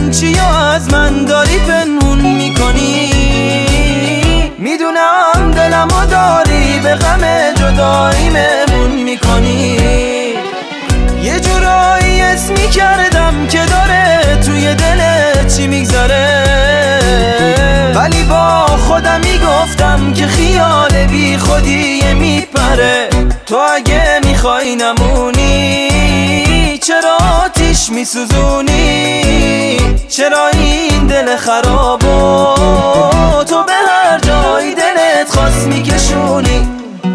این چی از من داری پنهون میکنی؟ میدونم دلمو داری به غم جدایی مهمون میکنی. یه جورایی اسمی کردم که داره توی دلت چی میگذره، ولی با خودم میگفتم که خیال بی خودی میپره. تو اگه میخوای نمونی چرا آتیش میسوزونی؟ چرا این دل خرابو تو به هر جای دلت خواست میکشونی؟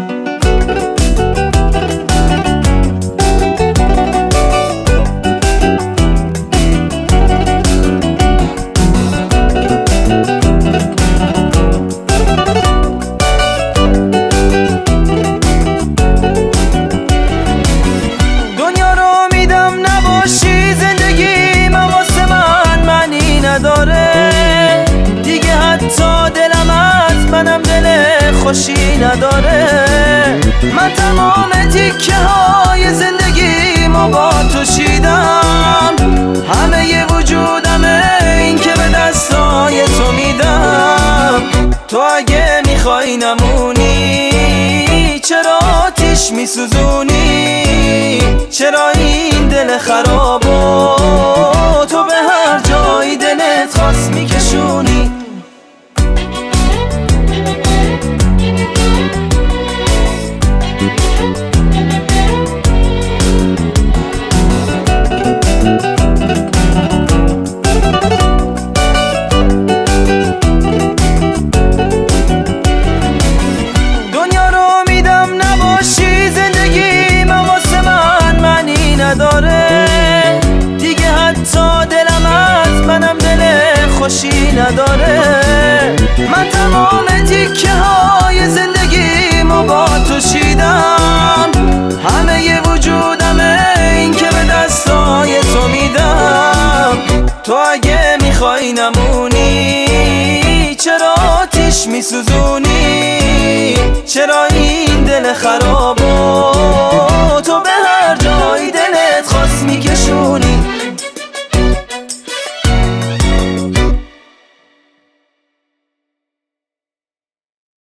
دیگه حتی دلم از منم دل خوشی نداره. من تمام تیکه های زندگیمو با تو شیدم، همه ی وجودمه این که به دستای تو میدم. تو اگه میخوای نمونی چرا آتیش میسوزونی؟ چرا این دل خرابو تو به هر جای دلت خواست میکشونی؟ دنیا رو میدم نباشی، زندگی من واسه من معنی نداره. دیگه حتی دلم از منم دل خوشی نداره. من تمام تیکه های زندگیمو با تو شیدم، همه ی وجودمه این که به دستای تو میدم. تو اگه میخوای نمونی چرا آتیش میسوزونی؟ چرا این دل خرابو